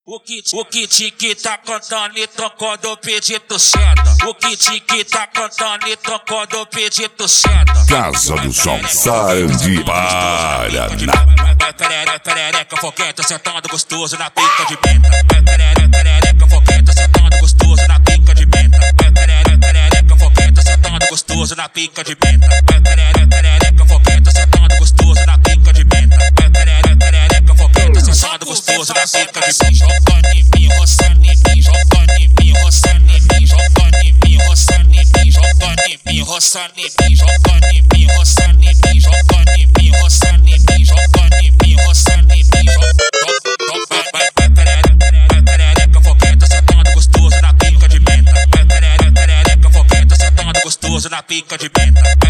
O kit que tá cantando então quando eu pedir tu senta. O kit que tá cantando então quando eu pedir tu senta. Casa do Som, Sarandi, Paraná. Vai perereca, fogueta, sentando gostoso na pica de menta. Vai perereca, fogueta, sentando gostoso na pica de menta. Vai perereca, fogueta, sentando gostoso na pica de menta. Vai perereca, fogueta, sentando gostoso na pica de menta. Vai perereca, fogueta, sentando gostoso na pica de menta. Jogando em mim, roçando em mim, jogando em mim, roçando em mim, jogando em mim, roçando em mim, jogando em mim, roçando em mim, jogando em mim, roçando em mim, jogando em mim, roçando em mim, jogando em mim, roçando em mim, vai perereca, fogueta, sentando gostoso na pica de menta. Vai perereca, fogueta, sentando gostoso na pica de menta.